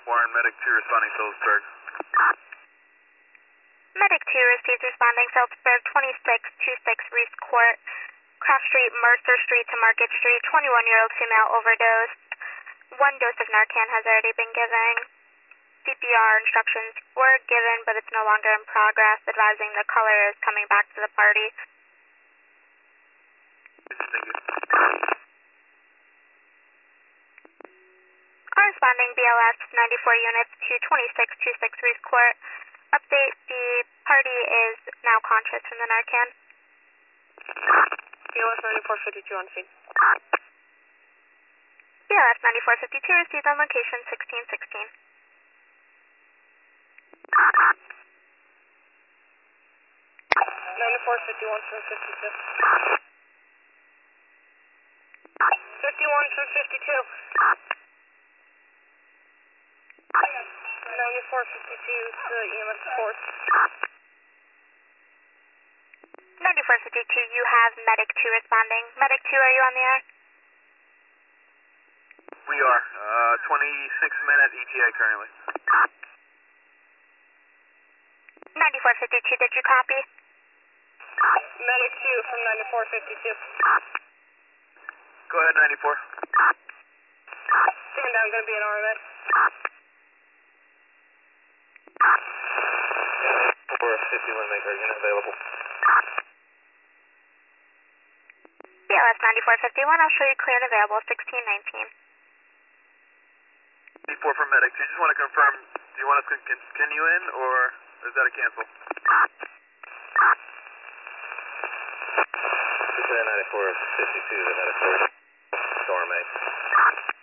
Warren, Medic 2 responding Phillipsburg. Medic 2 receives responding Phillipsburg 2626 Reese Court, Cross Street, Mercer Street to Market Street, 21-year-old female overdose. 1 dose of Narcan has already been given. CPR instructions were given, but it's no longer in progress, advising the caller is coming back to the party. Thank you. Our responding BLS 94 units to 2626 Reese Court. Update, the party is now conscious from the Narcan. BLS 9452 on scene. BLS 9452 received on location 1616. 9451 from 52. 51 from 52. 9452 to EMS force. 9452, you have Medic 2 responding. Medic 2, are you on the air? We are. 26-minute ETA currently. 9452, did you copy? Medic 2 from 9452. Go ahead, 94. Stand down, gonna be an RMS. 451, make our unit available. BLS 9451, I'll show you clear and available, 1619. 94 from Medic 2, just want to confirm, do you want us to continue in, or is that a cancel? This is 9452 to Medic 4, Storm 8.